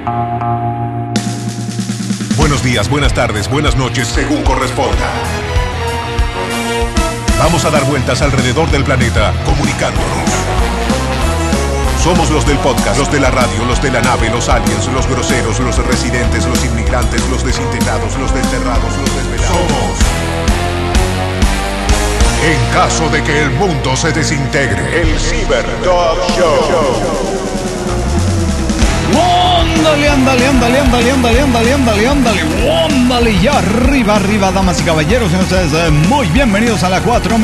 Buenos días, buenas tardes, buenas noches, según corresponda. Vamos a dar vueltas alrededor del planeta, comunicándonos. Somos los del podcast, los de la radio, los de la nave, los aliens, los groseros, los residentes, los inmigrantes, los desintegrados, los desterrados, los desvelados. Somos. En caso de que el mundo se desintegre, el Cyber Dog Show. Ándale, ya arriba, damas y caballeros, sean ustedes muy bienvenidos a la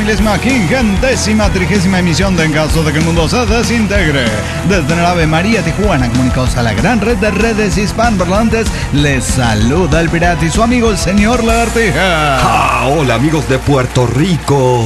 4.530ª emisión de En caso de que el mundo se desintegre. Desde la Ave María Tijuana, comunicados a la gran red de redes hispanoparlantes, les saluda el pirata y su amigo el señor Lagartija. Hola amigos de Puerto Rico.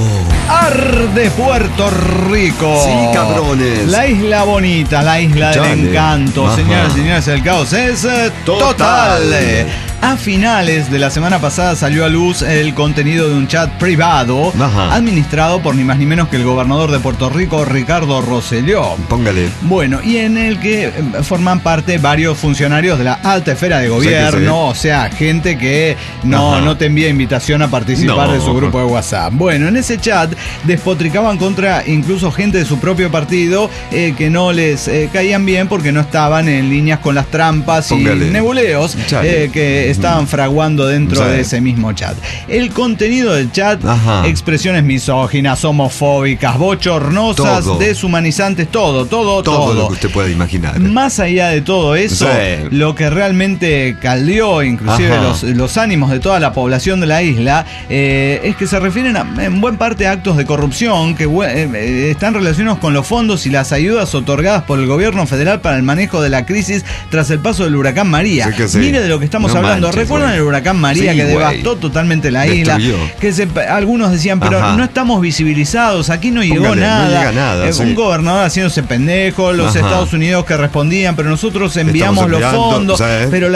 De Puerto Rico. Sí, cabrones. La isla bonita, la isla del encanto. Señoras y señores, el caos es total. A finales de la semana pasada salió a luz el contenido de un chat privado administrado por ni más ni menos que el gobernador de Puerto Rico, Ricardo Rosselló. Póngale. Bueno, y en el que forman parte varios funcionarios de la alta esfera de gobierno, o sea, gente que no te envía invitación a participar de su grupo de WhatsApp. Bueno, en ese chat despotricaban contra incluso gente de su propio partido que no les caían bien porque no estaban en líneas con las trampas y nebuleos que estaban fraguando dentro de ese mismo chat. El contenido del chat, expresiones misóginas, homofóbicas, bochornosas, deshumanizantes, todo lo que usted pueda imaginar. Más allá de todo eso, lo que realmente caldeó inclusive los ánimos de toda la población de la isla es que se refieren en buena parte a actos de corrupción que están relacionados con los fondos y las ayudas otorgadas por el gobierno federal para el manejo de la crisis tras el paso del huracán María. Mire de lo que estamos hablando. ¿Recuerdan el huracán María que devastó totalmente la isla? Que algunos decían, pero no estamos visibilizados, aquí no llegó nada. No llega nada. Un gobernador haciéndose pendejo, los Estados Unidos que respondían, pero nosotros enviamos los fondos. Pero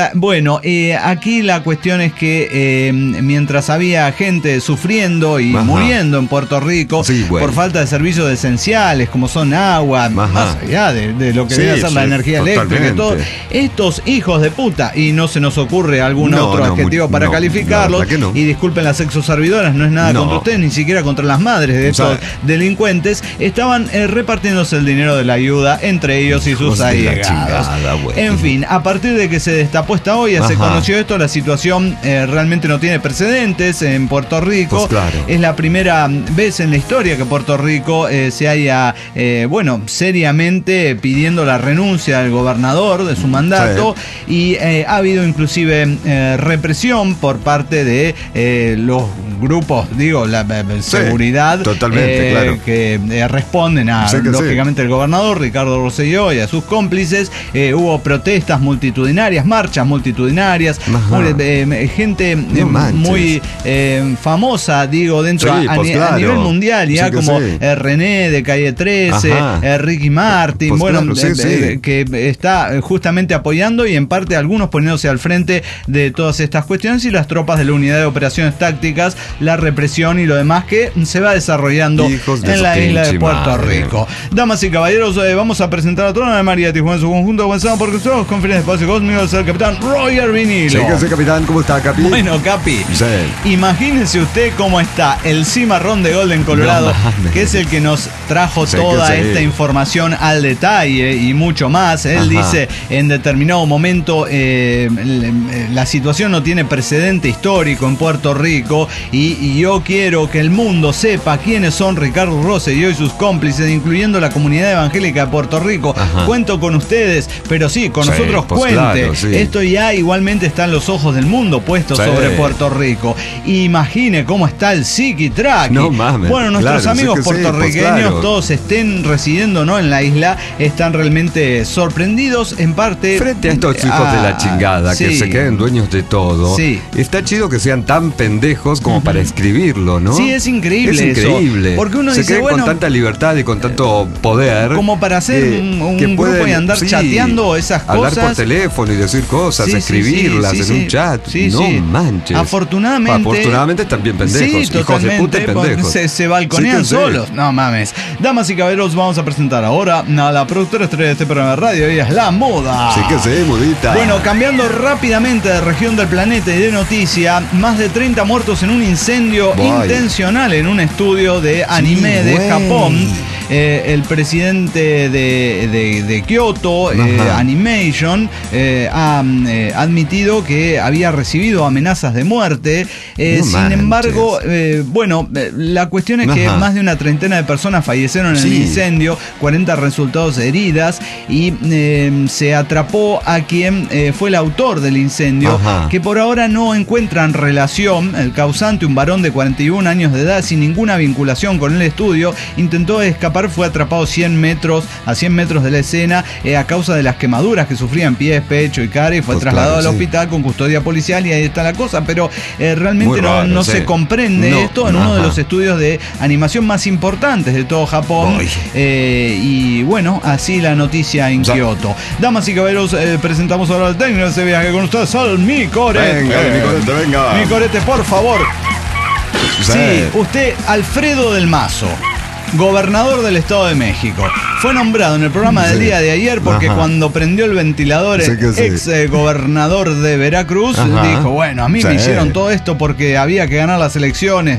aquí la cuestión es que mientras había gente sufriendo y muriendo en Puerto Rico por falta de servicios esenciales como son agua, más allá de lo que debe ser la energía eléctrica y todo, estos hijos de puta, y no se nos ocurre algún otro adjetivo para calificarlos, y disculpen las exoservidoras, no es nada contra ustedes, ni siquiera contra las madres de estos delincuentes, estaban repartiéndose el dinero de la ayuda entre ellos y sus allegados. En fin, a partir de que se destapó esta olla, se conoció esto, la situación realmente no tiene precedentes en Puerto Rico. Es la primera vez en la historia que Puerto Rico se haya, seriamente pidiendo la renuncia del gobernador de su mandato, y ha habido inclusive represión por parte de los grupos, la seguridad, que responden a, lógicamente, el gobernador Ricardo Rosselló y a sus cómplices. Hubo protestas multitudinarias, marchas multitudinarias, gente muy famosa, dentro a nivel mundial, como René de Calle 13, Ricky Martin, que está justamente apoyando y en parte algunos poniéndose al frente de todas estas cuestiones, y las tropas de la Unidad de Operaciones Tácticas, la represión y lo demás que se va desarrollando en la isla de Puerto Rico. Damas y caballeros, vamos a presentar a toda la María Tijuana en su conjunto, comenzamos porque estamos con fines de espacio cósmico, es el capitán Roger Vinilo. Sí, capitán, ¿cómo está, Capi? Bueno, Capi, imagínese usted cómo está el cimarrón de Golden Colorado, que es el que nos trajo toda esta información al detalle y mucho más. Él dice en determinado momento la situación no tiene precedente histórico en Puerto Rico, y yo quiero que el mundo sepa quiénes son Ricardo Rosselló y sus cómplices, incluyendo la comunidad evangélica de Puerto Rico. Cuento con ustedes, pero con nosotros cuente. Esto ya igualmente está en los ojos del mundo puestos sobre Puerto Rico. Imagine cómo está el psiquitrack. Bueno, nuestros amigos puertorriqueños, todos estén residiendo en la isla, están realmente sorprendidos en parte frente a estos hijos de la chingada que se queden dueños de todo. Está chido que sean tan pendejos como para escribirlo, ¿no? Sí, es increíble. Porque uno se dice, con tanta libertad y con tanto poder, como para hacer un grupo y andar chateando esas cosas, hablar por teléfono y decir cosas, escribirlas en un chat. Manches. Afortunadamente están bien pendejos, hijos de puta y pendejos. Se balconean solos. No mames. Damas y caballeros, vamos a presentar ahora a la productora estrella de este programa de radio. Ella es la Moda. Modita. Bueno, cambiando rápidamente de región del planeta y de noticia, más de 30 muertos en un incendio intencional en un estudio de anime de Japón. El presidente de Kyoto Animation ha admitido que había recibido amenazas de muerte. Sin embargo, la cuestión es que más de una treintena de personas fallecieron en el incendio, 40 resultados heridas, y se atrapó a quien fue el autor del incendio, que por ahora no encuentran relación. El causante, un varón de 41 años de edad sin ninguna vinculación con el estudio, intentó escapar, fue atrapado a 100 metros de la escena a causa de las quemaduras que sufría en pies, pecho y cara, y fue trasladado al hospital con custodia policial, y ahí está la cosa. Pero realmente no se comprende esto en uno de los estudios de animación más importantes de todo Japón. Y bueno, así la noticia en Kioto. Damas y caballeros, presentamos ahora al técnico de ese viaje con ustedes, al Micorete. Venga. Micorete, por favor. Sí, usted, Alfredo del Mazo, gobernador del Estado de México, fue nombrado en el programa del día de ayer porque cuando prendió el ventilador el ex gobernador de Veracruz dijo, bueno, a mí me hicieron todo esto porque había que ganar las elecciones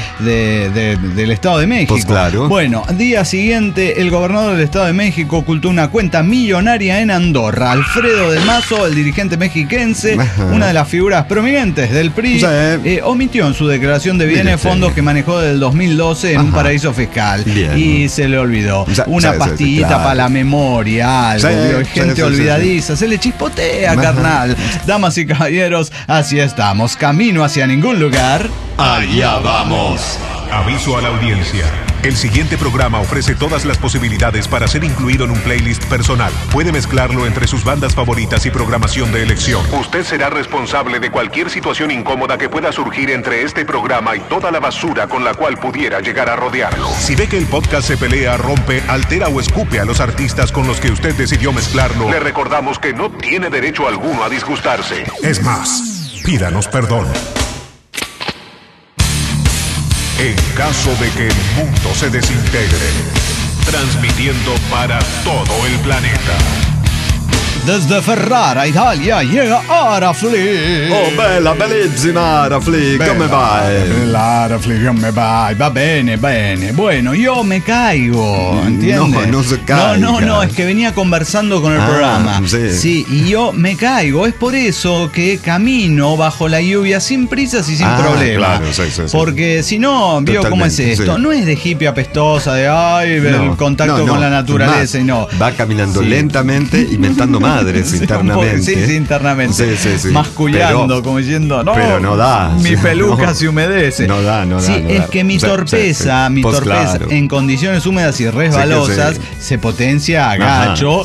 del Estado de México. Pues claro. Bueno, día siguiente, el gobernador del Estado de México ocultó una cuenta millonaria en Andorra. Alfredo del Mazo, el dirigente mexiquense, una de las figuras prominentes del PRI, omitió en su declaración de bienes fondos que manejó desde el 2012 en un paraíso fiscal. Bien. Y se le olvidó. Una pastillita para la memoria, algo. Gente olvidadiza. Se le chispotea, carnal. Damas y caballeros, así estamos. Camino hacia ningún lugar. Allá vamos. Aviso a la audiencia. El siguiente programa ofrece todas las posibilidades para ser incluido en un playlist personal. Puede mezclarlo entre sus bandas favoritas y programación de elección. Usted será responsable de cualquier situación incómoda que pueda surgir entre este programa y toda la basura con la cual pudiera llegar a rodearlo. Si ve que el podcast se pelea, rompe, altera o escupe a los artistas con los que usted decidió mezclarlo, le recordamos que no tiene derecho alguno a disgustarse. Es más, pídanos perdón. En caso de que el mundo se desintegre, transmitiendo para todo el planeta. Desde Ferrara, Italia, llega Arafli. Oh, bellissima Arafli, come vai? Arafli, come vai? Va bene. Bueno, yo me caigo, ¿entiendes? No se caiga. No, es que venía conversando con el programa. Sí, y yo me caigo. Es por eso que camino bajo la lluvia sin prisas y sin problema. Claro, sí. Porque si no, vio cómo es esto. No es de hippie apestosa, de el contacto con la naturaleza, Va caminando lentamente, inventando madres internamente. Sí, internamente. Sí. Mascullando, como diciendo, pero no da. Mi peluca se humedece. No da. Sí, es que mi torpeza en condiciones húmedas y resbalosas se potencia a gacho.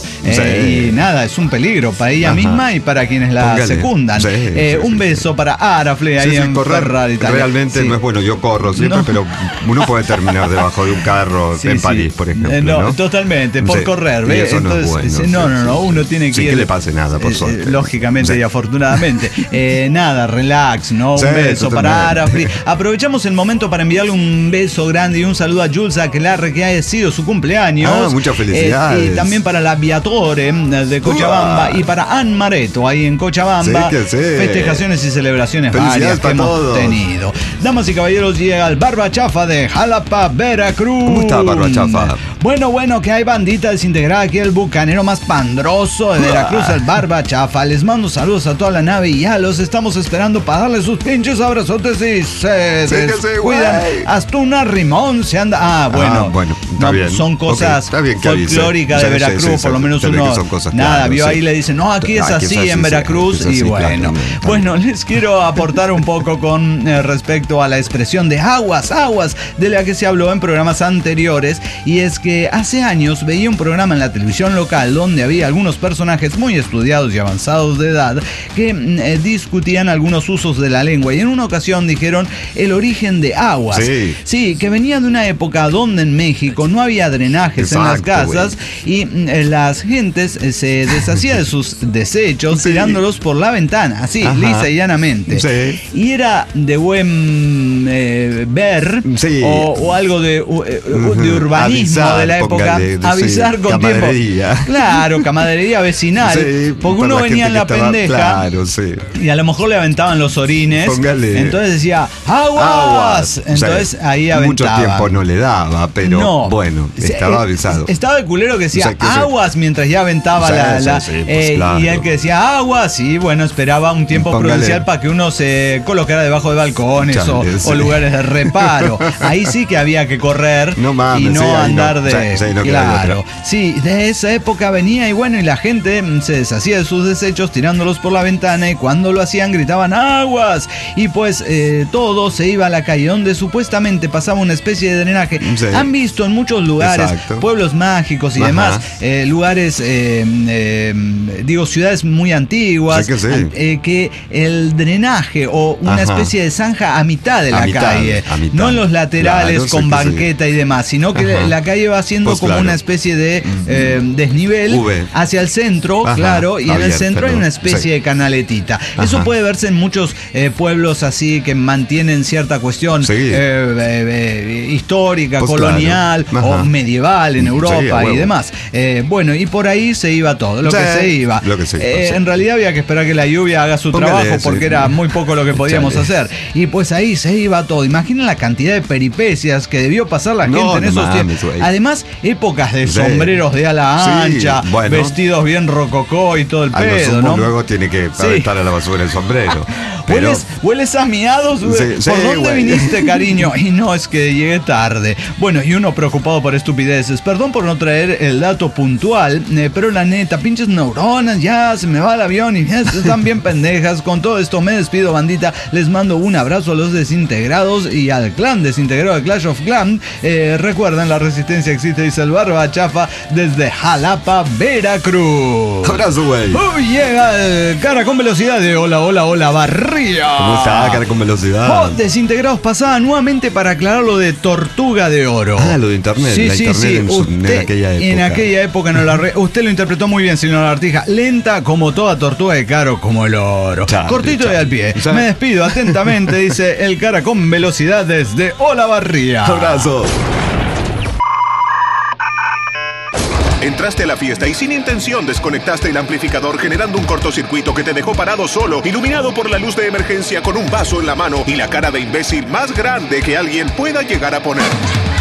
Y nada, es un peligro para ella misma y para quienes la secundan. Un beso para Arafle ahí en Ferrara, Italia. Realmente no es bueno, yo corro siempre, pero uno puede terminar debajo de un carro en París, por ejemplo. No, totalmente, por correr. ¿Ves? Eso entonces, no, uno tiene que sin que le pase nada, por suerte. Lógicamente y afortunadamente. Nada, relax, ¿no? Un beso para Arafli. Aprovechamos el momento para enviarle un beso grande y un saludo a Jules Aquelarre, que ha sido su cumpleaños. Muchas felicidades. Y también para la Viatore de Cochabamba y para Ann Mareto, ahí en Cochabamba. Festejaciones y celebraciones varias que hemos tenido. Damas y caballeros, llega el Barba Chafa de Jalapa, Veracruz. ¿Cómo está, Barba Chafa? Bueno, que hay bandita desintegrada aquí, el bucanero más pandroso de Veracruz, el Barba Chafa. Les mando saludos a toda la nave y ya los estamos esperando para darle sus pinches abrazotes y se descuidan. Hasta una rimón se anda. Bueno, está bien. Son cosas folclóricas de Veracruz, por lo menos uno. Nada, vio ahí, le dicen, no, aquí es así en Veracruz. Y bueno, les quiero aportar un poco con respecto a la expresión de aguas, de la que se habló en programas anteriores. Y es que hace años veía un programa en la televisión local donde había algunos personajes muy estudiados y avanzados de edad que discutían algunos usos de la lengua, y en una ocasión dijeron el origen de aguas. Sí, que venía de una época donde en México no había drenajes en las casas y las gentes se deshacían de sus desechos tirándolos por la ventana, así, lisa y llanamente. Y era de buen ver o algo de urbanismo de la época, avisar con tiempo. Claro, camaradería vecinal. Sí, porque uno venía en la pendeja. Claro, sí. Y a lo mejor le aventaban los orines. Póngale. Entonces decía, ¡aguas! Entonces ahí aventaba. Mucho tiempo no le daba, pero no, bueno, estaba avisado. Estaba el culero que decía aguas mientras ya aventaba claro. Y el que decía aguas, y bueno, esperaba un tiempo prudencial para que uno se colocara debajo de balcones o lugares de reparo. Ahí sí que había que correr y no andar claro. Sí, de esa época venía y bueno, y la gente se deshacía de sus desechos tirándolos por la ventana, y cuando lo hacían gritaban aguas, y pues todo se iba a la calle donde supuestamente pasaba una especie de drenaje. Sí. Han visto en muchos lugares, pueblos mágicos y demás, lugares, ciudades muy antiguas, que el drenaje o una especie de zanja a mitad de la calle, no en los laterales con banqueta y demás, sino que la calle va haciendo pues como una especie de desnivel hacia el centro, claro, y en el centro hay una especie de canaletita. Eso puede verse en muchos pueblos así que mantienen cierta cuestión histórica, pues colonial o medieval en Europa y demás. Bueno, y por ahí se iba todo, lo que se iba. En realidad había que esperar que la lluvia haga su trabajo porque era muy poco lo que podíamos hacer. Y pues ahí se iba todo. Imaginen la cantidad de peripecias que debió pasar la gente en esos tiempos. Además, épocas de sombreros de ala ancha, vestidos bien rococó y todo el pedo, ¿no? Luego tiene que aventar a la basura el sombrero. Pero... ¿Hueles a miados? ¿Por dónde viniste, cariño? Y no, es que llegué tarde. Bueno, y uno preocupado por estupideces. Perdón por no traer el dato puntual, pero la neta, pinches neuronas, ya se me va el avión y ya están bien pendejas. Con todo esto me despido, bandita. Les mando un abrazo a los desintegrados y al clan desintegrado de Clash of Clans. Recuerden, la resistencia existe, dice el Barba Chafa desde Jalapa, Veracruz. Abrazo, güey. Llega el cara con velocidad de hola, Barría. ¿Cómo está, cara con velocidad? Desintegrados pasaba nuevamente para aclarar lo de Tortuga de Oro. Lo de internet. Sí. En aquella época no la usted lo interpretó muy bien, señor Artija. Lenta como toda tortuga y caro como el oro. Cortito y al pie. Me despido atentamente, dice el cara con velocidad desde Olavarría. Abrazo. Entraste a la fiesta y sin intención desconectaste el amplificador, generando un cortocircuito que te dejó parado solo, iluminado por la luz de emergencia, con un vaso en la mano y la cara de imbécil más grande que alguien pueda llegar a poner.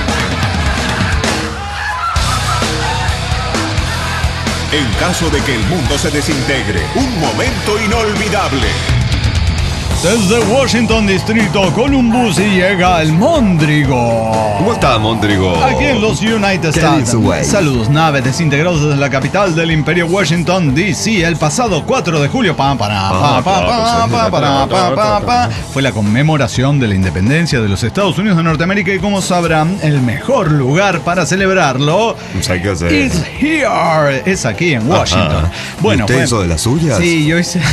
En caso de que el mundo se desintegre, un momento inolvidable. Desde Washington, Distrito Columbus, y llega el Móndrigo. ¿Cómo está, Móndrigo? Aquí en los United States. Saludos, naves desintegrados desde la capital del Imperio, Washington, D.C. El pasado 4 de julio fue la conmemoración de la independencia de los Estados Unidos de Norteamérica, y como sabrán, el mejor lugar para celebrarlo is here. Es aquí en Washington. Bueno, ¿usted hizo de las suyas? Sí, yo hice.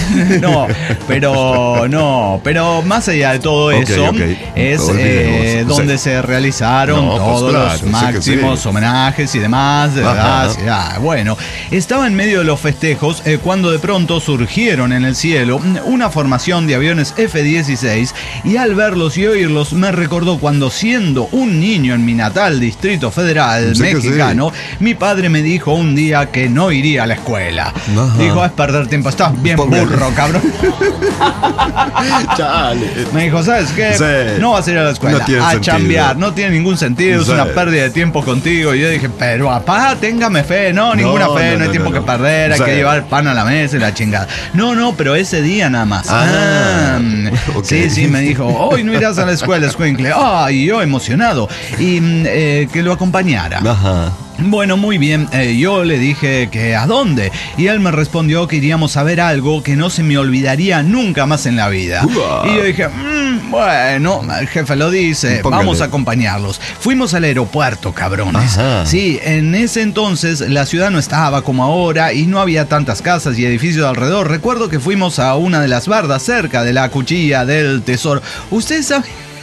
Pero más allá de todo eso, es donde se realizaron todos los máximos homenajes y demás. Bueno, estaba en medio de los festejos cuando de pronto surgieron en el cielo una formación de aviones F-16, y al verlos y oírlos me recordó cuando, siendo un niño en mi natal Distrito Federal mexicano, mi padre me dijo un día que no iría a la escuela. Dijo, es perder tiempo, estás bien burro, cabrón. Me dijo, ¿sabes qué? No vas a ir a la escuela a chambear, no tiene ningún sentido, es una pérdida de tiempo contigo. Y yo dije, pero papá, téngame fe. No, ninguna fe, no hay tiempo que perder, hay que llevar pan a la mesa y la chingada. No, pero ese día nada más. Sí, me dijo, hoy no irás a la escuela, escuincle. Y yo emocionado, y que lo acompañara. Bueno, muy bien, yo le dije que ¿a dónde? Y él me respondió que iríamos a ver algo que no se me olvidaría nunca más en la vida. Y yo dije, bueno, el jefe lo dice, vamos a acompañarlos. Fuimos al aeropuerto, cabrones. Sí, en ese entonces la ciudad no estaba como ahora y no había tantas casas y edificios alrededor. Recuerdo que fuimos a una de las bardas cerca de la Cuchilla del Tesoro. ¿Ustedes saben?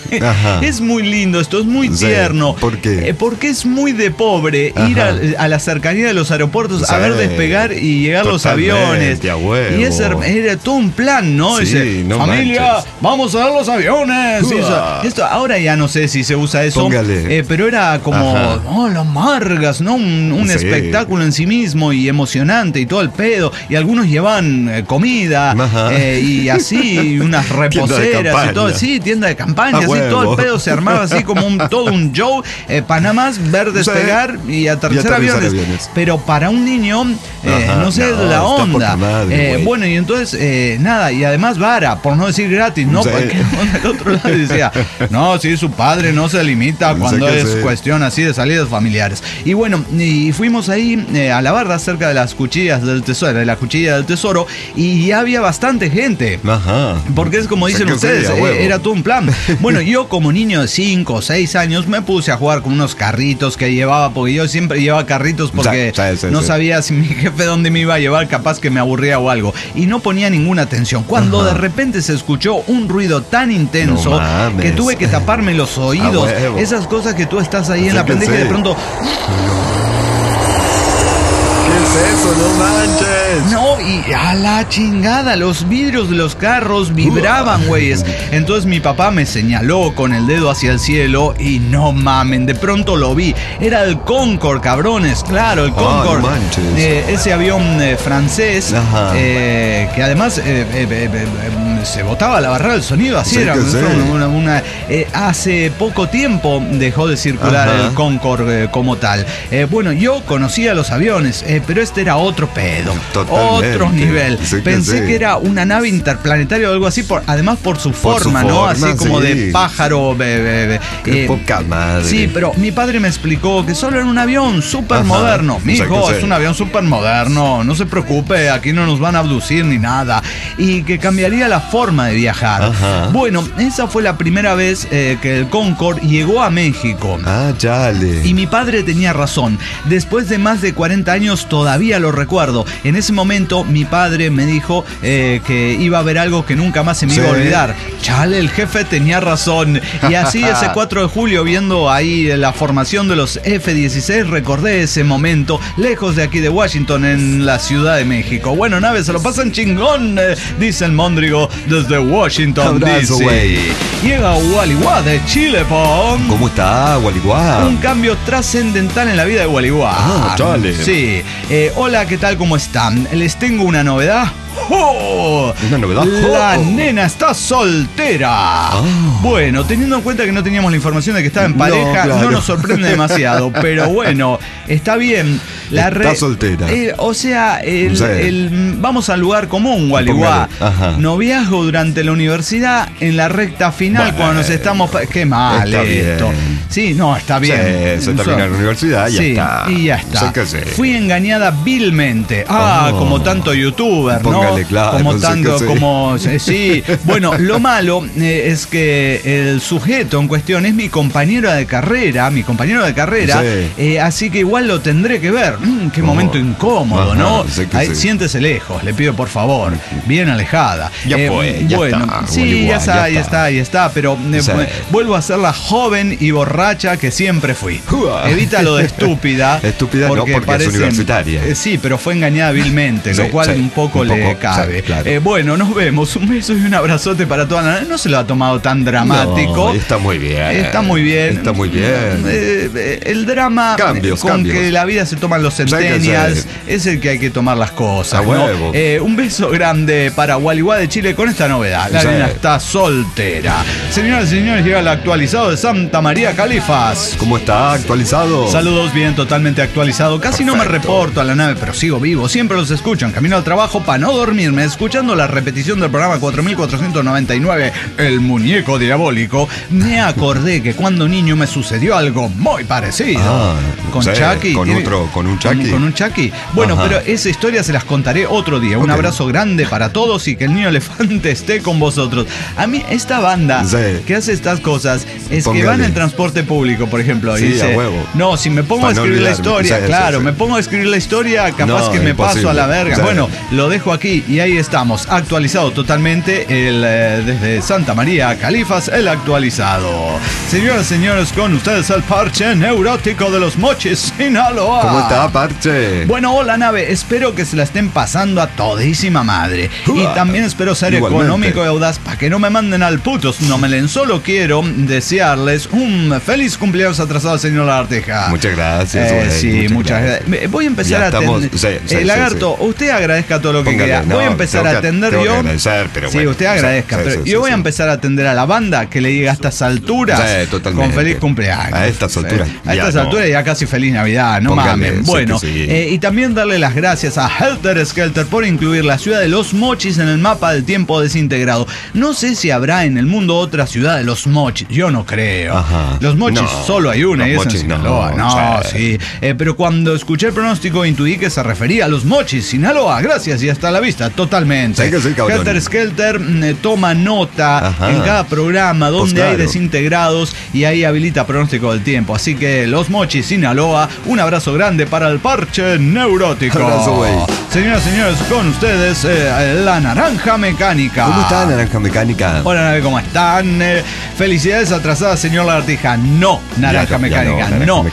Es muy lindo esto, es muy tierno. ¿Por qué? Porque es muy de pobre ir a la cercanía de los aeropuertos a ver despegar y llegar los aviones. Y era todo un plan, ¿no? Familia, vamos a ver los aviones. Esto, ahora ya no sé si se usa eso. Pero era como las margas, ¿no? Un espectáculo en sí mismo y emocionante y todo el pedo. Y algunos llevan comida y así, unas reposeras y todo. Sí, tienda de campaña, así, todo el pedo se armaba así como todo un show. Panamá, ver despegar y aterrizar aviones. Pero para un niño, no sé, la onda. Bueno, y entonces, nada, y además vara, por no decir gratis, ¿no? Porque del otro lado decía, no, sí, su padre no se limita cuando es cuestión así de salidas familiares. Y bueno, y fuimos ahí a la barra cerca de las cuchillas del tesoro, de la cuchilla del tesoro, y ya había bastante gente. Porque es como dicen ustedes, era todo un plan. Bueno, yo como niño de 5 o 6 años me puse a jugar con unos carritos que llevaba, porque yo siempre llevaba carritos porque no sabía si mi jefe dónde me iba a llevar, capaz que me aburría o algo. Y no ponía ninguna atención. Cuando de repente se escuchó un ruido tan intenso que tuve que taparme los oídos. Esas cosas que tú estás ahí en la pendeja y de pronto... Eso, no manches. No, y a la chingada, los vidrios de los carros vibraban, güeyes. Entonces mi papá me señaló con el dedo hacia el cielo y no mamen, de pronto lo vi. Era el Concorde, cabrones, claro, el Concorde. No manches. Ese avión francés, que además se botaba la barrera del sonido, así era. Hace poco tiempo dejó de circular el Concorde como tal. Bueno, yo conocía los aviones, pero este era otro pedo. Totalmente. Otro nivel. Pensé que era una nave interplanetaria o algo así, además por su forma, ¿no? Así como de pájaro. Qué poca madre. Sí, pero mi padre me explicó que solo era un avión súper moderno. Mijo, es un avión súper moderno. No se preocupe, aquí no nos van a abducir ni nada. Y que cambiaría la forma de viajar. Bueno, esa fue la primera vez que el Concorde llegó a México. Chale. Y mi padre tenía razón. Después de más de 40 años todavía lo recuerdo. En ese momento mi padre me dijo que iba a haber algo que nunca más se me iba a olvidar. Chale, el jefe tenía razón. Y así ese 4 de julio, viendo ahí la formación de los F-16, recordé ese momento lejos de aquí de Washington, en la Ciudad de México. Bueno, naves, se lo pasan chingón, dice el Móndrigo desde Washington, D.C. Llega Gualeguá de Chile, Pong. ¿Cómo está, Gualeguá? Un cambio trascendental en la vida de Gualeguá. Chale. Sí. Hola, ¿qué tal? ¿Cómo están? Les tengo una novedad. ¿Una novedad? La nena está soltera. Bueno, teniendo en cuenta que no teníamos la información de que estaba en pareja, no nos sorprende demasiado. Pero bueno, está bien. Está soltera. O sea, vamos al lugar común, Gualeguá. Noviazgo durante la universidad, en la recta final, cuando nos estamos... Qué mal está esto. Bien. Sí, no, está bien. Se termina la universidad, ya está. Y ya está. Fui engañada vilmente. Como tanto youtuber, ¿no? Claro, como tanto, como... Sí. Bueno, lo malo es que el sujeto en cuestión es mi compañero de carrera, así que igual lo tendré que ver. Qué momento incómodo, ¿no? Siéntese lejos, le pido por favor, bien alejada. Ya bueno, está, sí, ya está, pero vuelvo a ser la joven y borracha que siempre fui. Evita lo de estúpida. Estúpida porque es universitaria. Sí, pero fue engañada vilmente, lo cual un poco le cabe. Claro. Bueno, nos vemos. Un beso y un abrazote para toda la... No se lo ha tomado tan dramático. Está muy bien. El drama cambios. Que la vida se toman los centennials es el que hay que tomar las cosas, ¿no? Un beso grande para Gualeguá de Chile con esta novedad. La nena está soltera. Señoras y señores, llega el actualizado de Santa María Califas. ¿Cómo está actualizado? Saludos, bien, totalmente actualizado. Casi no me reporto a la nave, pero sigo vivo. Siempre los escucho en camino al trabajo para no dormirme, escuchando la repetición del programa 4499, El Muñeco Diabólico. Me acordé que cuando niño me sucedió algo muy parecido. Con Chucky. Con un chaki. Con un chaki. Bueno, pero esa historia se las contaré otro día. Un abrazo grande para todos y que el niño elefante esté con vosotros. A mí, esta banda que hace estas cosas es que va en el transporte público, por ejemplo, y dice, a huevo. No, si me pongo a escribir la historia, me pongo a escribir la historia, capaz que me paso a la verga. Bueno, lo dejo aquí y ahí estamos, actualizado totalmente desde Santa María, Califas, el actualizado. Señoras y señores, con ustedes el parche neurótico de los Mochis, Sinaloa. ¿Cómo está, parche? Bueno, hola, nave, espero que se la estén pasando a todísima madre. Y también espero ser económico y audaz para que no me manden al putos. No me leen, solo quiero desearles un feliz cumpleaños atrasado al señor Lagartija. Muchas gracias. Sí, muchas gracias. Voy a empezar a atender. Lagarto, usted agradezca todo lo que quiera. Voy a empezar a atender yo. Sí, usted agradezca. Pero yo voy a empezar a atender a la banda que le diga a estas alturas con feliz cumpleaños. A estas alturas. A estas alturas ya casi feliz Navidad, no mames. Bueno, y también darle las gracias a Helter Skelter por incluir la ciudad de Los Mochis en el mapa del tiempo desintegrado. No sé si habrá en el mundo otra ciudad de Los Mochis. Yo no creo. Los Mochis solo hay una y es en Sinaloa. Sí. Pero cuando escuché el pronóstico intuí que se refería a Los Mochis, Sinaloa. Gracias y hasta la vista. Totalmente. Helter Skelter toma nota en cada programa donde hay desintegrados y ahí habilita pronóstico del tiempo. Así que Los Mochis, Sinaloa, un abrazo grande para el parche neurótico. Señoras y señores, con ustedes la Naranja Mecánica. ¿Cómo está, Naranja Mecánica? Hola, nave, ¿cómo están? Felicidades atrasadas, señor Lagartija. No, Naranja Mecánica,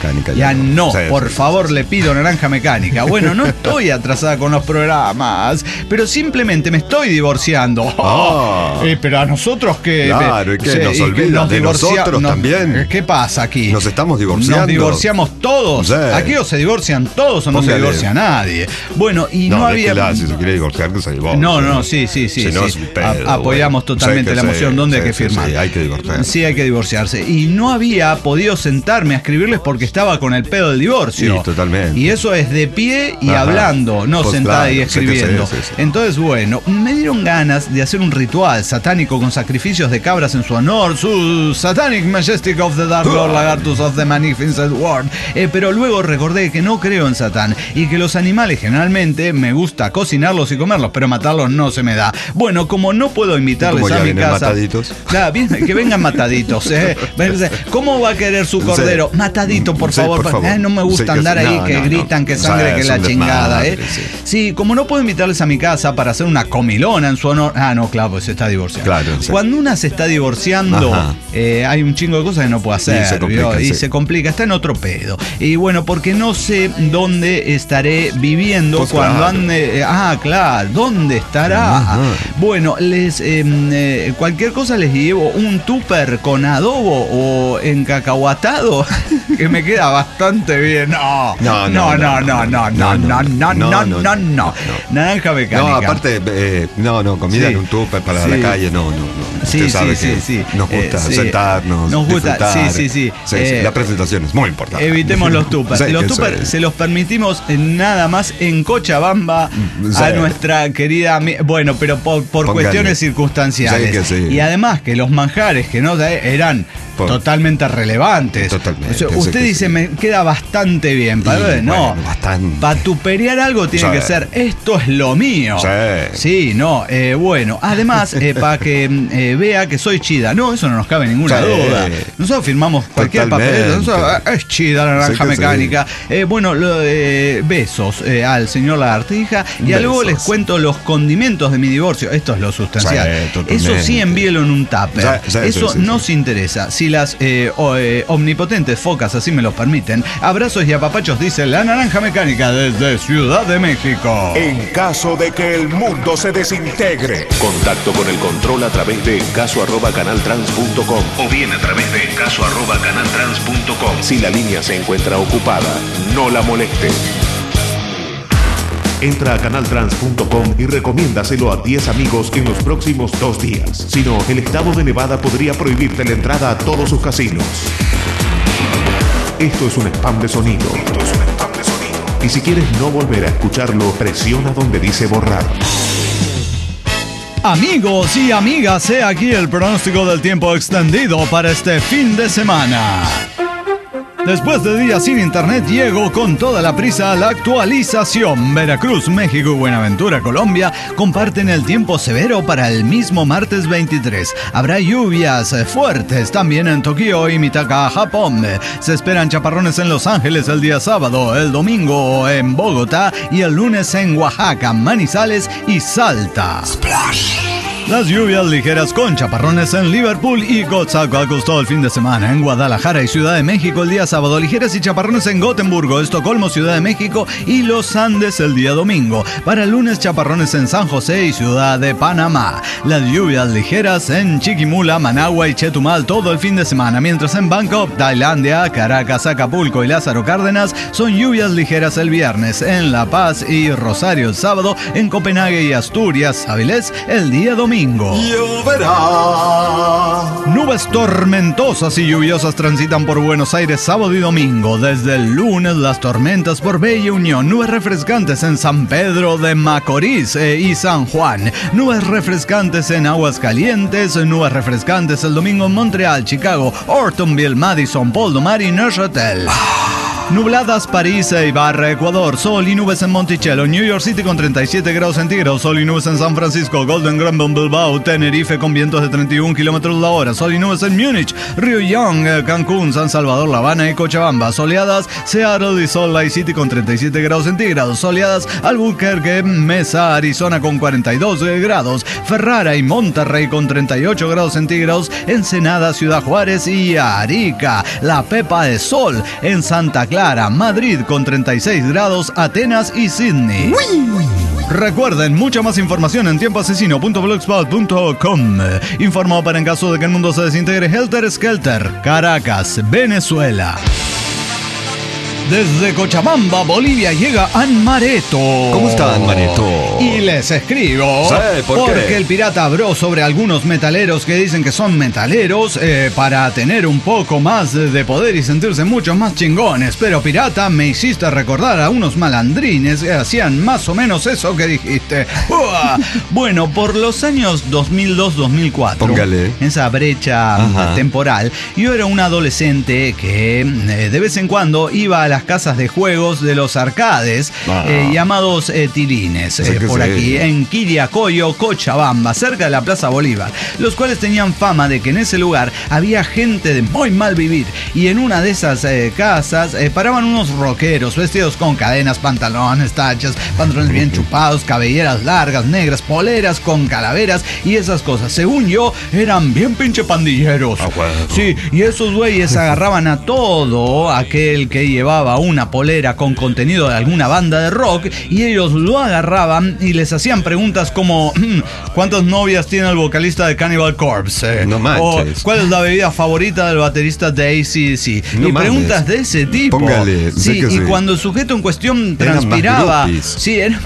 no. Por favor, le pido, Naranja Mecánica. Bueno, no estoy atrasada con los programas, pero simplemente me estoy divorciando. Pero a nosotros que... Claro, y que nos olvidan de nosotros también. ¿Qué pasa aquí? Nos estamos divorciando. Nos divorciamos todos. Aquí o se divorcian todos o no se divorcia nadie. Bueno, y no había... Si se quiere divorciar, que se divorcie. No, sí. Si no es un pedo, apoyamos totalmente la moción. ¿Dónde hay que firmar? Sí, hay que divorciarse. Sí, hay que divorciarse. Y no había podido sentarme a escribirles porque estaba con el pedo del divorcio. Sí, totalmente. Y eso es de pie y hablando, no sentada y escribiendo. Entonces, bueno, me dieron ganas de hacer un ritual satánico con sacrificios de cabras en su honor, su Satanic Majestic of the Dark Lord Lagartus of the Magnificent World. Pero luego recordé que no creo en Satán y que los animales generalmente me gusta cocinarlos y comerlos, pero matarlos no se me da. Bueno, como no puedo invitarles a mi casa... mataditos? Claro, bien, que vengan mataditos. ¿Cómo va a querer su cordero? Matadito, por favor. Por favor. No me gusta andar ahí que gritan, que sangre, que la chingada. Sí, como no puedo invitarles a mi casa para hacer una comilona en su honor... no, claro, pues se está divorciando. Claro, cuando una se está divorciando, hay un chingo de cosas que no puede hacer. Se complica, está en otro pedo. Y bueno, porque no sé dónde estaré viviendo pues cuando ande... claro, ¿dónde estará? Bueno, cualquier cosa les llevo un tupper con adobo o encacahuatado que me queda bastante bien. No. Naranja Mecánica. No, aparte, comida en un tupper para la calle, no. Sí. Nos gusta sentarnos, disfrutar. Sí. La presentación es muy importante. Evitemos los tuppers. Los tuppers se los permitimos nada más en Cochabamba a nuestra querida... Bueno, pero por cuestiones circunstanciales. Y además que los manjares que no eran totalmente relevantes. Usted dice, me queda bastante bien. Para tuperear algo tiene que ser, esto es lo mío. Bueno, además, para que vea que soy chida. No, eso no nos cabe ninguna duda. Nosotros firmamos cualquier papel. Es chida la Naranja Mecánica. Besos al señor Lagartija. Y luego les cuento los condimentos de mi divorcio. Esto es lo sustancial. Eso sí, envíelo en un tupper. Eso nos interesa. Si las omnipotentes focas así me lo permiten. Abrazos y apapachos, dice la Naranja Mecánica desde Ciudad de México. En caso de que el mundo se desintegre, contacto con el control a través de encaso@canaltrans.com o bien a través de encaso@canaltrans.com. Si la línea se encuentra ocupada, no la moleste. Entra a canaltrans.com y recomiéndaselo a 10 amigos en los próximos 2 días. Si no, el estado de Nevada podría prohibirte la entrada a todos sus casinos. Esto es un spam de sonido. Y si quieres no volver a escucharlo, presiona donde dice borrar. Amigos y amigas, he aquí el pronóstico del tiempo extendido para este fin de semana. Después de días sin internet, llegó con toda la prisa a la actualización. Veracruz, México y Buenaventura, Colombia, comparten el tiempo severo para el mismo martes 23. Habrá lluvias fuertes también en Tokio y Mitaka, Japón. Se esperan chaparrones en Los Ángeles el día sábado, el domingo en Bogotá y el lunes en Oaxaca, Manizales y Salta. Splash. Las lluvias ligeras con chaparrones en Liverpool y Coatzacoalcos todo el fin de semana. En Guadalajara y Ciudad de México el día sábado, ligeras y chaparrones en Gotemburgo, Estocolmo, Ciudad de México y Los Andes el día domingo. Para el lunes, chaparrones en San José y Ciudad de Panamá. Las lluvias ligeras en Chiquimula, Managua y Chetumal todo el fin de semana. Mientras en Bangkok, Tailandia, Caracas, Acapulco y Lázaro Cárdenas son lluvias ligeras el viernes. En La Paz y Rosario el sábado. En Copenhague y Asturias, Avilés el día domingo. Lloverá. Nubes tormentosas y lluviosas transitan por Buenos Aires sábado y domingo. Desde el lunes las tormentas por Bella Unión. Nubes refrescantes en San Pedro de Macorís y San Juan. Nubes refrescantes en Aguascalientes. Nubes refrescantes el domingo en Montreal, Chicago, Ortonville, Madison, Poldomar y Neuchâtel. Nubladas París e Ibarra, Ecuador. Sol y nubes en Monticello, New York City con 37 grados centígrados. Sol y nubes en San Francisco, Golden Granville, Bilbao, Tenerife con vientos de 31 kilómetros la hora. Sol y nubes en Múnich, Río Young, Cancún, San Salvador, La Habana y Cochabamba. Soleadas Seattle y Salt Lake City con 37 grados centígrados. Soleadas Albuquerque, Mesa, Arizona con 42 grados. Ferrara y Monterrey con 38 grados centígrados. Ensenada, Ciudad Juárez y Arica. La Pepa de Sol en Santa Clara, Madrid con 36 grados, Atenas y Sydney. Recuerden, mucha más información en tiempoasesino.blogspot.com. Informó para en caso de que el mundo se desintegre. Helter Skelter, Caracas, Venezuela. Desde Cochabamba, Bolivia, llega Anmareto. ¿Cómo está Anmareto? Y les escribo porque el pirata habló sobre algunos metaleros que dicen que son metaleros para tener un poco más de poder y sentirse mucho más chingones. Pero pirata, me hiciste recordar a unos malandrines que hacían más o menos eso que dijiste. Bueno, por los años 2002-2004, póngale esa brecha temporal, yo era un adolescente que de vez en cuando iba a las casas de juegos de los arcades llamados tilines, por aquí en Quiriacoyo, Cochabamba, cerca de la Plaza Bolívar, los cuales tenían fama de que en ese lugar había gente de muy mal vivir, y en una de esas casas paraban unos rockeros vestidos con cadenas, pantalones, tachas, pantalones bien chupados, cabelleras largas, negras, poleras con calaveras y esas cosas. Según yo, eran bien pinche pandilleros. Sí, y esos güeyes agarraban a todo aquel que llevaba una polera con contenido de alguna banda de rock y ellos lo agarraban y les hacían preguntas como ¿cuántas novias tiene el vocalista de Cannibal Corpse? No manches. O ¿cuál es la bebida favorita del baterista de AC/DC? No, y preguntas de ese tipo. Póngale, sí, y cuando el sujeto en cuestión transpiraba, sí, era...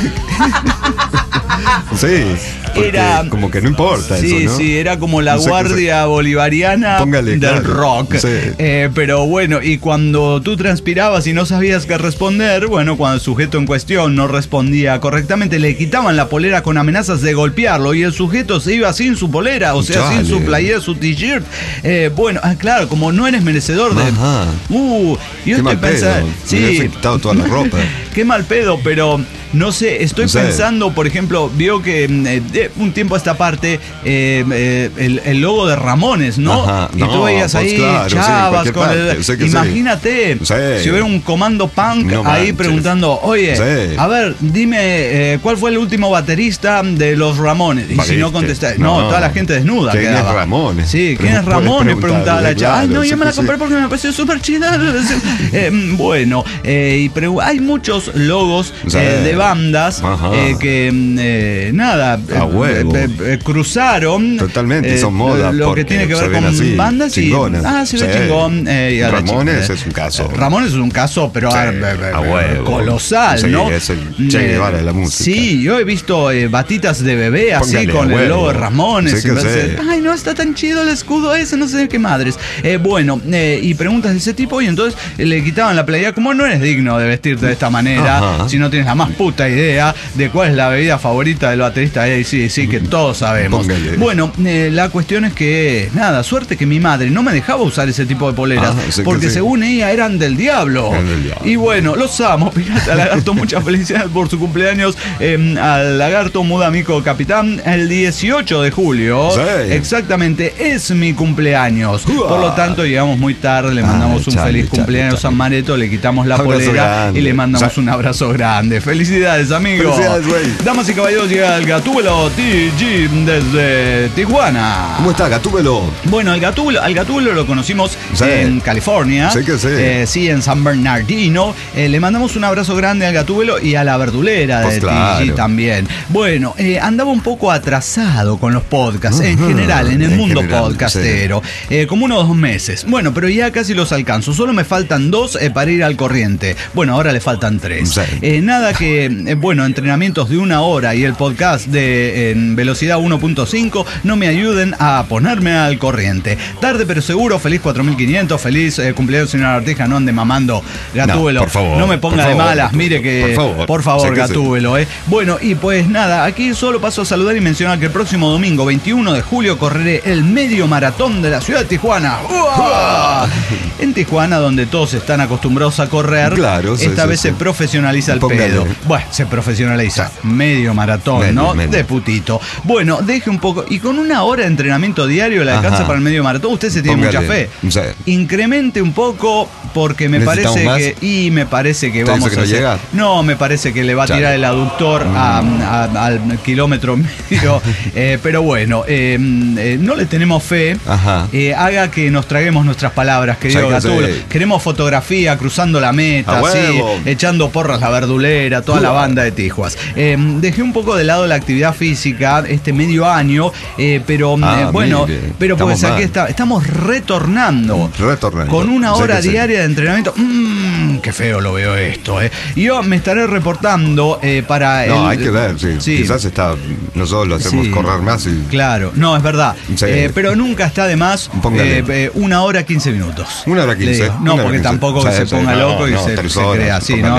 sí, era como que no importa eso, ¿no? Sí, era como la guardia bolivariana del rock. Sí. Pero bueno, y cuando tú transpirabas y no sabías qué responder, bueno, cuando el sujeto en cuestión no respondía correctamente, le quitaban la polera con amenazas de golpearlo y el sujeto se iba sin su polera, o sea, sin su playera, su t-shirt. Bueno, claro, como no eres merecedor de... yo estoy pensando... Sí, me he quitado toda la ropa. Qué mal pedo, pero... No sé, estoy pensando, por ejemplo, vio que de un tiempo a esta parte el logo de Ramones, ¿no? Y tú veías ahí chavas con el... Imagínate, si hubiera un comando punk ahí preguntando, oye, a ver, dime, ¿cuál fue el último baterista de los Ramones? Y si no contestaste, toda la gente desnuda ¿Quién es Ramones? Sí, ¿quién es Ramones? Preguntaba la chava. Ay, no, yo me la compré porque me pareció súper chida. Bueno, y hay muchos logos de bandas que cruzaron totalmente, son modas lo que tiene que ver con así, bandas chingonas. Se ve chingón. Ramones es un caso. Ramones es un caso, pero colosal, ¿no? Es el Che Guevara de la música. Sí, yo he visto batitas de bebé así con el logo de Ramones. Ay, no está tan chido el escudo ese, no sé qué madres. Bueno, y preguntas de ese tipo, y entonces le quitaban la playera, como no eres digno de vestirte de esta manera si no tienes la más puta idea de cuál es la bebida favorita del baterista de AC/DC. sí, que todos sabemos. Póngale. Bueno, la cuestión es que, nada, suerte que mi madre no me dejaba usar ese tipo de poleras, porque según ella eran del diablo. Y bueno, los amo, Pirata Lagarto, muchas felicidades por su cumpleaños al Lagarto Mudamico Capitán, el 18 de julio. Exactamente, es mi cumpleaños. Por lo tanto, llegamos muy tarde, le mandamos un feliz cumpleaños a San Mareto, le quitamos la polera y le mandamos un abrazo grande. Felicidades, amigo. Felicidades, güey. Damas y caballeros, llega el Gatúbelo TG desde Tijuana. ¿Cómo está, Gatúbelo? Bueno, al Gatúbelo lo conocimos en California. Sí, en San Bernardino. Le mandamos un abrazo grande al Gatúbelo y a la verdulera de TG también. Bueno, andaba un poco atrasado con los podcasts, en general, en el mundo podcastero. Como unos 2 meses. Bueno, pero ya casi los alcanzo. Solo me faltan 2 para ir al corriente. Bueno, ahora le faltan 3. Nada que, entrenamientos de 1 hora y el podcast en velocidad 1.5 no me ayuden a ponerme al corriente. Tarde pero seguro, feliz 4500, feliz cumpleaños, señora Arteja, no ande mamando, Gatúbelo. No, por favor, no me ponga de malas, mire que... Por favor, Gatúbelo. Bueno, y pues nada, aquí solo paso a saludar y mencionar que el próximo domingo, 21 de julio, correré el medio maratón de la ciudad de Tijuana. En Tijuana, donde todos están acostumbrados a correr, esta vez se profesionaliza el pedo. Bueno, se profesionaliza. Medio maratón, ¿no? De putito. Bueno, deje un poco. Y con 1 hora de entrenamiento diario le alcanza para el medio maratón. Usted se tiene mucha fe. Incremente un poco, porque me parece que... Y me parece que vamos a hacer... No, me parece que le va a tirar el aductor al kilómetro medio. Pero bueno, no le tenemos fe. Haga que nos traguemos nuestras palabras, querido Gatúbelo. Queremos fotografía cruzando la meta, echando porras la verdulera, toda la banda de Tijuas. Dejé un poco de lado la actividad física este medio año, pero pero pues aquí estamos retornando con 1 hora diaria de entrenamiento. Qué feo lo veo esto. Yo me estaré reportando para hay que ver, quizás nosotros lo hacemos correr más y... Claro, no, es verdad. Pero nunca está de más 1 hora 15 minutos. 1 hora 15. No, porque tampoco que se ponga loco y se crea así. No.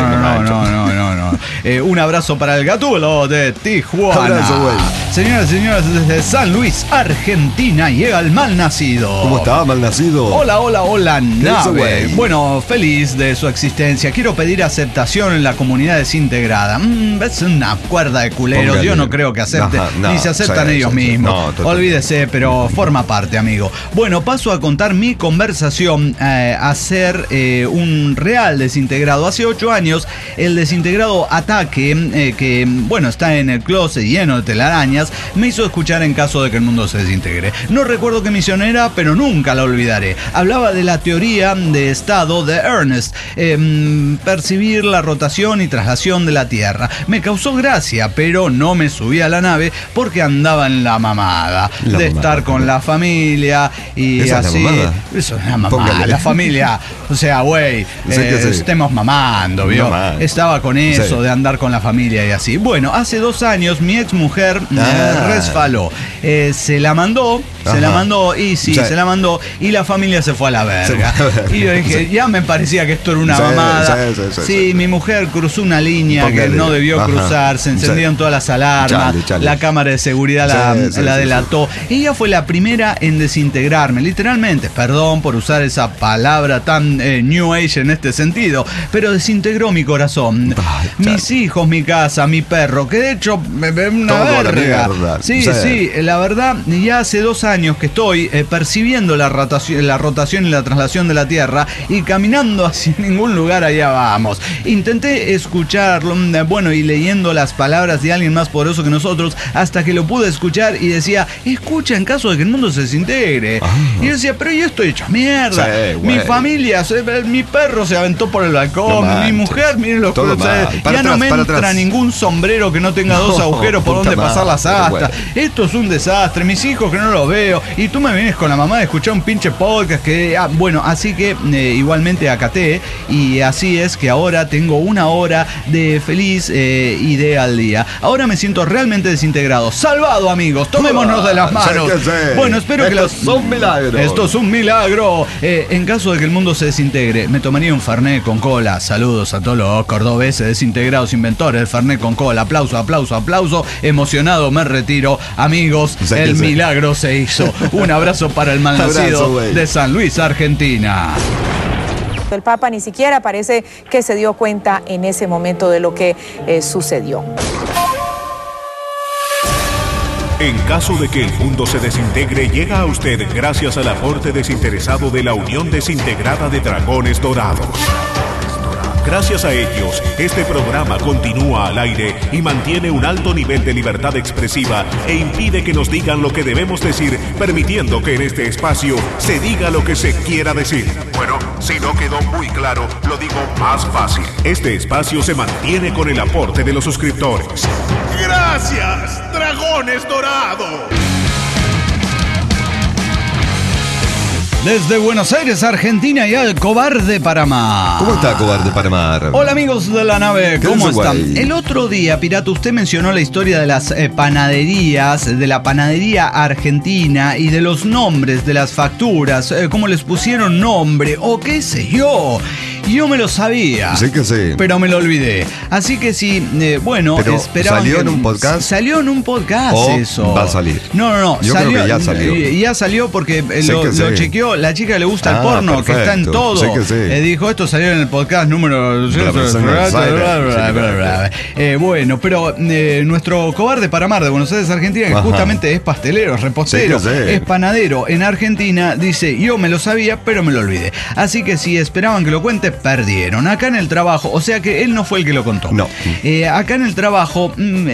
Un abrazo para el Gatúbelo de Tijuana. Señoras y señores, desde San Luis, Argentina, llega el Malnacido. ¿Cómo está, Malnacido? Hola, nave. Bueno, feliz de su existencia. Quiero pedir aceptación en la comunidad desintegrada. Es una cuerda de culeros. Yo no creo que acepte. Ni se aceptan ellos mismos. Olvídese, pero forma parte, amigo. Bueno, paso a contar mi conversación a ser un real desintegrado. Hace 8 años, el desintegrado Ataque, que está en el closet lleno de telarañas, me hizo escuchar En caso de que el mundo se desintegre. No recuerdo qué misión era, pero nunca la olvidaré. Hablaba de la teoría de estado de Ernest, percibir la rotación y traslación de la Tierra. Me causó gracia, pero no me subí a la nave porque andaba en la mamada de estar con la familia y ¿Esa así. Eso es la mamada. La familia, o sea, estemos mamando, ¿vio? Estaba con eso de andar con la familia y así. Bueno, hace 2 años mi ex mujer resbaló. Se la mandó y la familia se fue a la verga. Y yo dije, ya me parecía que esto era una mamada. Mi mujer cruzó una línea que no debió cruzar, se encendieron todas las alarmas, la cámara de seguridad la delató. Ella fue la primera en desintegrarme, literalmente. Perdón por usar esa palabra tan New Age en este sentido, pero desintegró mi corazón. Mis hijos, mi casa, mi perro, que de hecho una verga. La verdad, ya hace 2 años que estoy percibiendo la rotación y la traslación de la Tierra y caminando hacia ningún lugar, allá vamos. Intenté escucharlo, y leyendo las palabras de alguien más poderoso que nosotros, hasta que lo pude escuchar y decía, escucha en caso de que el mundo se desintegre. Y yo decía, pero yo estoy hecho mierda. Mi familia, mi perro se aventó por el balcón, mi mujer, miren los ya no me entra ningún sombrero que no tenga 2 agujeros por donde pasar las astas. Esto es un desastre, mis hijos que no los veo, y tú me vienes con la mamá de escuchar un pinche podcast que... así que igualmente acaté, y así es que ahora tengo 1 hora de feliz idea al día. Ahora me siento realmente desintegrado. Salvado, amigos, tomémonos de las manos. Bueno, espero que esto es un milagro. En caso de que el mundo se desintegre, me tomaría un Fernet con cola. Saludos a todos los cordobeses desintegrados inventores del Fernet con cola. Aplauso. Emocionado, me retiro. Amigos, el milagro se hizo. Un abrazo para el malnacido de San Luis, Argentina. El Papa ni siquiera parece que se dio cuenta en ese momento de lo que sucedió. En caso de que el mundo se desintegre, llega a usted gracias al aporte desinteresado de la Unión Desintegrada de Dragones Dorados. Gracias a ellos, este programa continúa al aire y mantiene un alto nivel de libertad expresiva e impide que nos digan lo que debemos decir, permitiendo que en este espacio se diga lo que se quiera decir. Bueno, si no quedó muy claro, lo digo más fácil. Este espacio se mantiene con el aporte de los suscriptores. ¡Gracias, Dragones Dorados! Desde Buenos Aires, Argentina, y al Cobarde Paramar. ¿Cómo está, Cobarde Paramar? Hola, amigos de la nave, ¿cómo están? El otro día, Pirata, usted mencionó la historia de las panaderías, de la panadería argentina y de los nombres de las facturas, cómo les pusieron nombre o qué sé yo. Yo me lo sabía. Sí que sí. Pero me lo olvidé. Así que sí, bueno, pero esperaba. ¿Salió en un podcast? Salió en un podcast eso. ¿Va a salir? No. Yo creo que ya salió. Ya salió porque lo chequeó. La chica le gusta el porno, perfecto. Que está en todo. Sí que sí. Dijo, esto salió en el podcast número. Bueno, pero nuestro Cobarde Paramar de Buenos Aires, Argentina, que justamente es pastelero, repostero, es panadero en Argentina, dice, yo me lo sabía, pero me lo olvidé. Así que si esperaban que lo cuente, perdieron. Acá en el trabajo, o sea que él no fue el que lo contó. No. Acá en el trabajo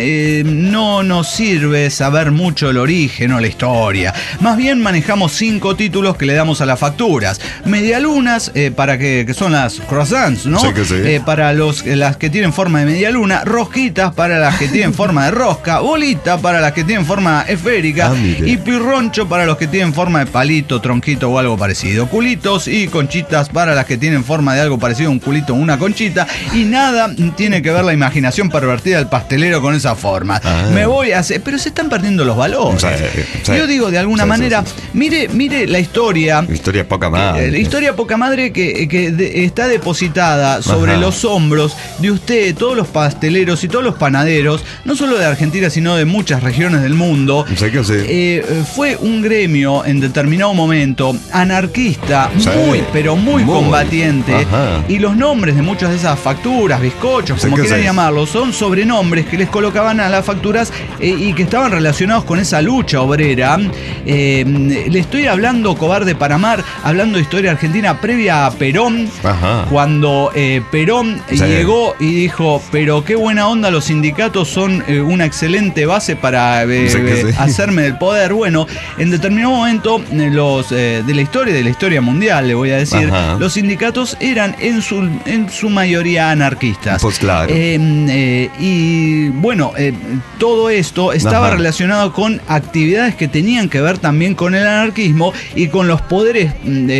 no nos sirve saber mucho el origen o la historia. Más bien manejamos 5 títulos que le damos a las facturas. Medialunas, para que son las croissants, ¿no? Sí que sí. Para las que tienen forma de medialuna, rosquitas para las que tienen forma de rosca, bolita para las que tienen forma esférica y pirroncho para los que tienen forma de palito, tronquito o algo parecido. Culitos y conchitas para las que tienen forma de algo parecido a un culito o una conchita, y nada tiene que ver la imaginación pervertida del pastelero con esa forma. Me voy a hacer, pero se están perdiendo los valores. Sí. Yo digo, de alguna manera, mire la historia. Historia poca madre. La historia poca madre que está depositada sobre los hombros de usted, todos los pasteleros y todos los panaderos, no solo de Argentina, sino de muchas regiones del mundo. Fue un gremio en determinado momento anarquista, pero muy combatiente. Y los nombres de muchas de esas facturas, bizcochos, como quieran llamarlos, son sobrenombres que les colocaban a las facturas y que estaban relacionados con esa lucha obrera. Le estoy hablando, Cobarde Paramar, hablando de historia argentina previa a Perón, cuando Perón llegó y dijo, pero qué buena onda, los sindicatos son una excelente base para hacerme del poder. Bueno, en determinado momento de la historia mundial, le voy a decir, los sindicatos eran en su mayoría anarquistas. Pues claro. Y bueno, todo esto estaba relacionado con actividades que tenían que ver también con el anarquismo y con los poderes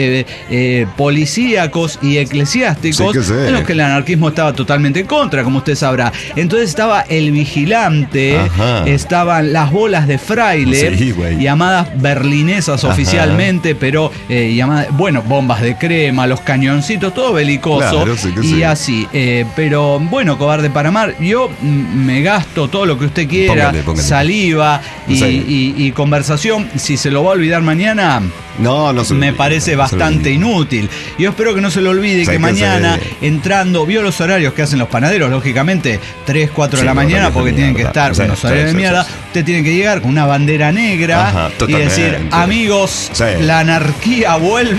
policíacos y eclesiásticos en los que el anarquismo estaba totalmente en contra, como usted sabrá. Entonces estaba el vigilante, estaban las bolas de fraile, llamadas berlinesas oficialmente, pero llamadas, bombas de crema, los cañoncitos, todo belicoso. Claro, y así, pero bueno, Cobarde Paramar, yo me gasto todo lo que usted quiera, póngale. Saliva y conversación. Si se lo va a olvidar mañana, me parece bastante inútil. Yo espero que no se lo olvide, que mañana entrando, vio los horarios que hacen los panaderos, lógicamente 3, 4 de la mañana, porque tienen que estar con los horarios de mierda. Usted tiene que llegar con una bandera negra y decir, amigos, la anarquía vuelve.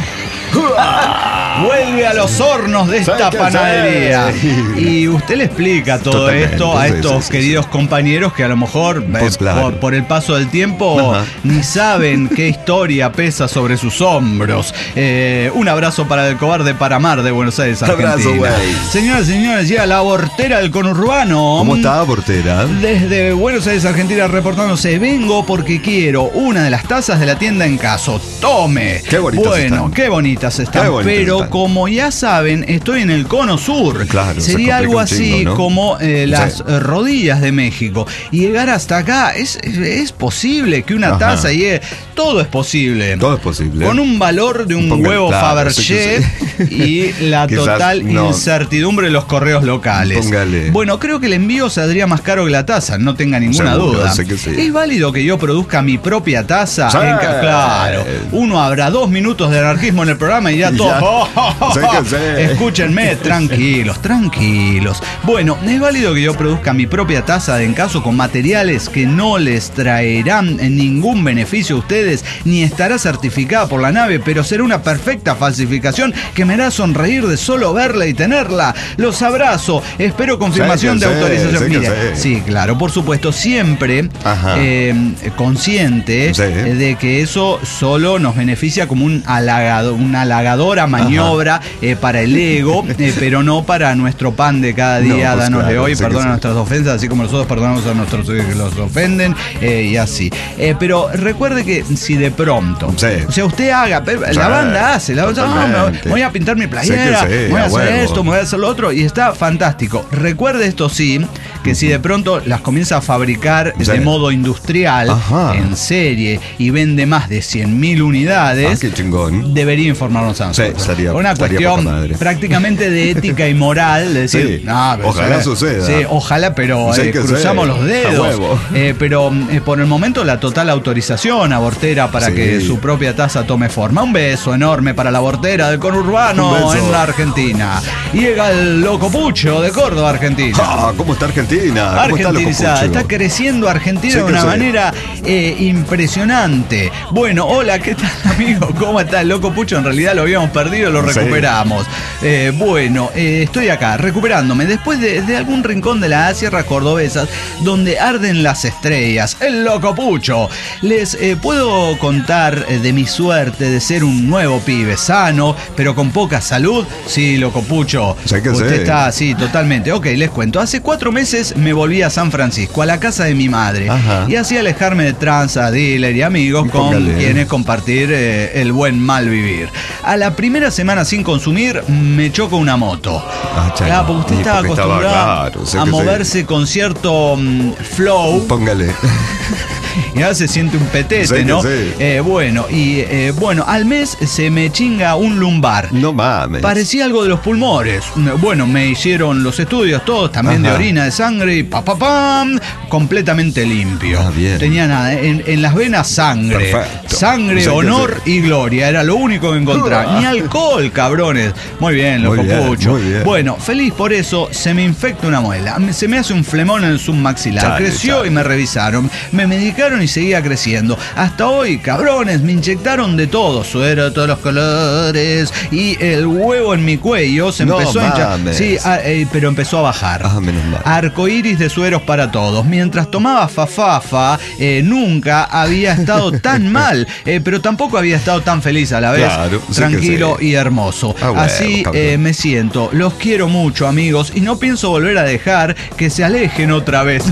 Vuelve a los hornos de esta panadería. Y usted le explica todo esto a estos queridos compañeros que a lo mejor por el paso del tiempo ni saben qué historia pesa sobre sus hombros. Un abrazo para el Cobarde Paramar de Buenos Aires, Argentina. Señoras y señores, llega la Abortera del conurbano. ¿Cómo está, Abortera? Desde Buenos Aires, Argentina, reportándose. Vengo porque quiero una de las tazas de la tienda en caso. Tome. Qué bonito. Bueno, qué bonito. bonitas están, pero como ya saben, estoy en el cono sur. Claro, sería algo así, ¿no? Como las rodillas de México. Y llegar hasta acá, es posible que una taza llegue. Todo es posible. Todo es posible. Con un valor de un huevo Fabergé y la total incertidumbre de los correos locales. Póngale. Bueno, creo que el envío saldría más caro que la taza, no tenga ninguna duda. ¿Es válido que yo produzca mi propia taza? Claro. Uno habrá 2 minutos de anarquismo en el programa y ya todo. Escúchenme, tranquilos. Bueno, ¿es válido que yo produzca mi propia taza de encaso con materiales que no les traerán ningún beneficio a ustedes, ni estará certificada por la nave, pero será una perfecta falsificación que me hará sonreír de solo verla y tenerla? Los abrazo, espero confirmación de autorización. Mire, sí, claro, por supuesto, siempre consciente de que eso solo nos beneficia como una halagadora maniobra para el ego, pero no para nuestro pan de cada día. Danos de hoy, perdona nuestras ofensas, así como nosotros perdonamos a nuestros que los ofenden, y así. Pero recuerde que si de pronto, o sea, usted haga, la banda hace, me voy a pintar mi playera, voy a hacer esto, me voy a hacer lo otro, y está fantástico. Recuerde esto sí, que si de pronto las comienza a fabricar de modo industrial, en serie, y vende más de 100.000 unidades, qué chingón, debería informarnos a nosotros. Una cuestión prácticamente de ética y moral, de decir, ojalá suceda. Sí, ojalá, pero cruzamos los dedos. Pero por el momento la total autorización abortera para que su propia taza tome forma. Un beso enorme para la abortera del conurbano en la Argentina. Llega el Loco Pucho de Córdoba, Argentina. ¿Cómo está Argentina? Argentinizada. Está creciendo Argentina de una manera impresionante. Bueno, hola, ¿qué tal, amigo? ¿Cómo está el Loco Pucho? En realidad lo habíamos perdido, lo recuperamos. Bueno, estoy acá recuperándome después de algún rincón de las sierras cordobesas donde arden las estrellas. El Loco Pucho. Les puedo contar de mi suerte de ser un nuevo pibe sano, pero con poca salud. Sí, Loco Pucho. Usted está así, totalmente. Ok, les cuento. Hace 4 meses me volví a San Francisco, a la casa de mi madre. Y así alejarme de tranza, dealer y amigos con quienes compartir el buen mal vivir. A la primera semana sin consumir, me choca una moto. Porque usted estaba acostumbrado a moverse con cierto flow. Y ahora se siente un petete, ¿no? Bueno, al mes se me chinga un lumbar. No mames. Parecía algo de los pulmones. Bueno, me hicieron los estudios todos, también de orina, de sangre, y completamente limpio. Bien. Tenía nada, en las venas sangre. Perfecto. Sangre, honor y gloria, era lo único que encontraba. Ni alcohol, cabrones. Muy bien, Loco Pucho. Bueno, feliz por eso, se me infecta una muela. Se me hace un flemón en el submaxilar. Creció y me revisaron. Me medicaron y seguía creciendo. Hasta hoy, cabrones, me inyectaron de todo. Suero de todos los colores. Y el huevo en mi cuello se empezó a hinchar. Sí, pero empezó a bajar. Menos mal. Arcoíris de sueros para todos. Mientras tomaba fafafa, nunca había estado tan mal, pero tampoco había estado tan feliz a la vez. Tranquilo y hermoso. Así me siento. Los quiero mucho, amigos, y no pienso volver a dejar que se alejen otra vez.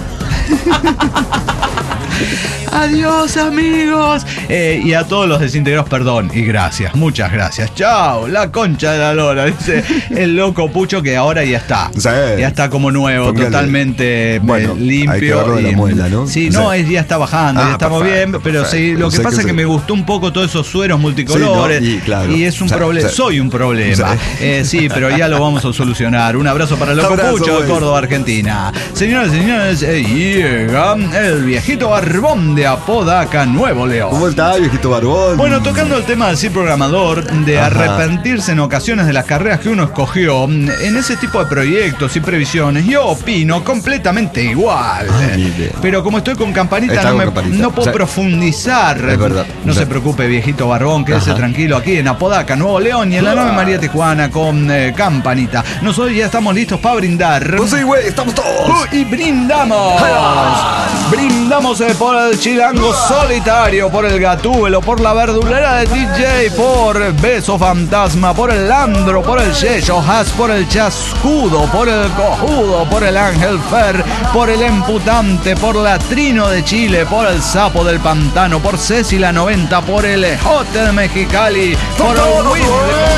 Adiós, amigos. Y a todos los desintegrados, perdón y gracias, muchas gracias. Chao, la concha de la lora, dice el Loco Pucho, que ahora ya está. Ya está como nuevo, totalmente limpio. Hay que verlo de la muela, ¿no? Sí, no, ya está bajando, ya estamos bien, pero sí, lo que pasa es que me gustó un poco todos esos sueros multicolores. Y es un problema, soy un problema. Sí, pero ya lo vamos a solucionar. Un abrazo para el Loco Pucho de Córdoba, Argentina. Señoras y señores, llega el viejito barbón de Apodaca, Nuevo León. ¿Cómo está, viejito barbón? Bueno, tocando el tema del sí programador, de arrepentirse en ocasiones de las carreras que uno escogió, en ese tipo de proyectos y previsiones, yo opino completamente igual. Pero como estoy con Campanita, no puedo profundizar. Es verdad. No se preocupe, viejito barbón, quédese tranquilo aquí en Apodaca, Nuevo León, y en la 9 María Tijuana con Campanita. Nosotros ya estamos listos para brindar. Pues sí, güey, estamos todos. Y brindamos. Vamos por el Chilango Solitario, por el Gatúbelo, por la Verdulera de DJ, por Beso Fantasma, por el Landro, por el Yeyo Has, por el Chascudo, por el Cojudo, por el Ángel Fer, por el Emputante, por la Trino de Chile, por el Sapo del Pantano, por Ceci la 90, por el Ejote de Mexicali, por el Whisky,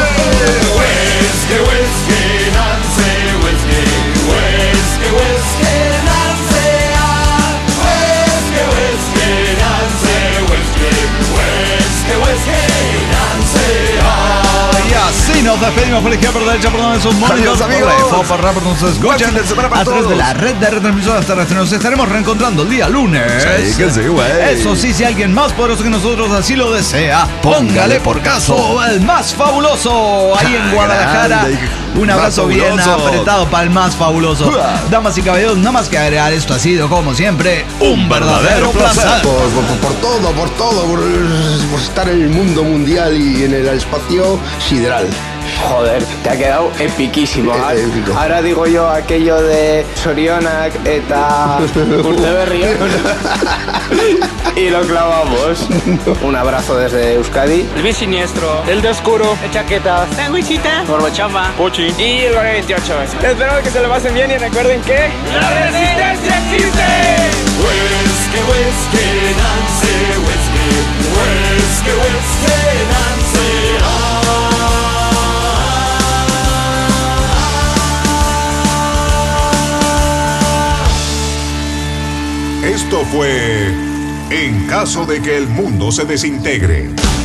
así nos despedimos por izquierda, por derecha, por donde sus móviles, amigos. Nos escuchan a través de la red de retransmisoras terrestres. Nos estaremos reencontrando el día lunes. Sí, que sí, güey. Eso sí, si alguien más poderoso que nosotros así lo desea, póngale por caso el más fabuloso ahí en Guadalajara. Un abrazo bien apretado para el más fabuloso. Damas y caballeros, nada más que agregar, esto ha sido como siempre un verdadero placer. Por todo, por estar en el mundo mundial y en el espacio sideral. Joder, te ha quedado epiquísimo. Épico. Ahora digo yo aquello de Sorionak eta Urteberri y lo clavamos. Un abrazo desde Euskadi. El bisiniestro, el de oscuro, el chaqueta, sandwichita, Gorbochamba, Pochi y el 28. Espero que se lo pasen bien y recuerden que ¡la resistencia existe! Esto fue En caso de que el mundo se desintegre.